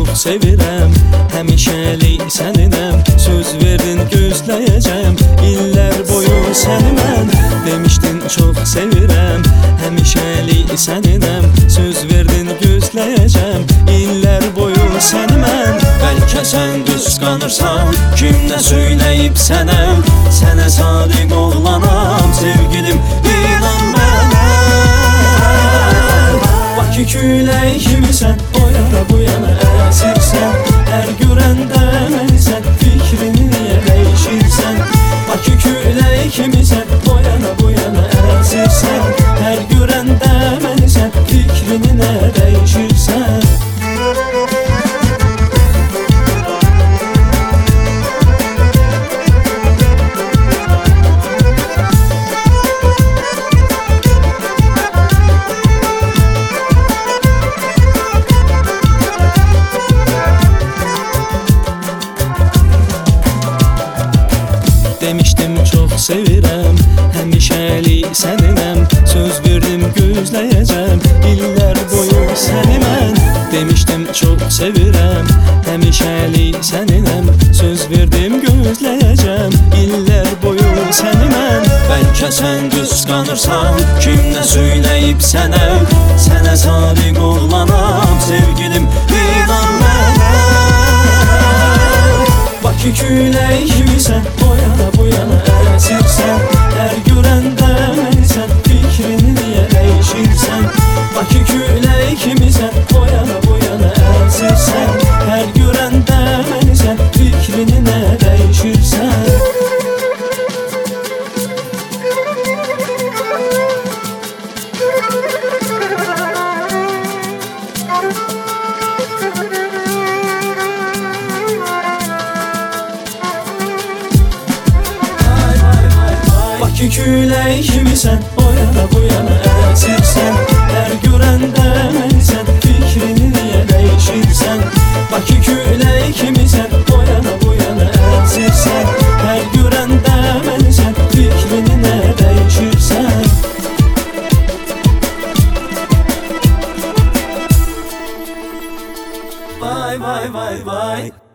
çox sevirəm, həmişəlik səninəm. Söz verdin gözləyəcəm, illər boyu səni mən. Demişdin çox sevirəm, həmişəlik səninəm. Söz verdin gözləyəcəm, illər boyu səni mən. Bəlkə sən qısqanırsan, kim nə söyləyib sənə? Sənə sadiq oğlanam, sevgilim, inan mənə. Bakı küləyi kimisən, o yana bu yana əsirsən. Hər görəndə mənisən, fikrini niyə dəyişirsən? Bakı küləyi kimisən, o yana bu yana əsirsən. Hər görəndə mənisən, fikrini niyə dəyişirsən? Demişdim çox sevirəm, həmişəlik səninəm. Söz verdim gözləyəcəm, illər boyu səni mən. Demişdim çox sevirəm, həmişəlik səninəm. Söz verdim gözləyəcəm, illər boyu səni mən. Bəlkə sən qısqanırsan, kim nə söyləyib sənə? Sənə sadiq oğlanam, sevgilim, inan mənə. Bakı küləyi kimisən, o yana bu yana əsirsən. Hər görəndə mənisən, fikrini niyə dəyişirsən? Bakı küləyi kimisən, o yana bu yana əsirsən. Hər görəndə mənisən, fikrini niyə dəyişirsən? Bakı küləyi kimisən, o yana bu yana əsirsən. Hər görəndə mənisən, fikrini niyə dəyişirsən? Bakı küləyi kimisən, o yana bu yana əsirsən. Hər görəndə mənisən, fikrini niyə dəyişirsən? Vay vay vay vay.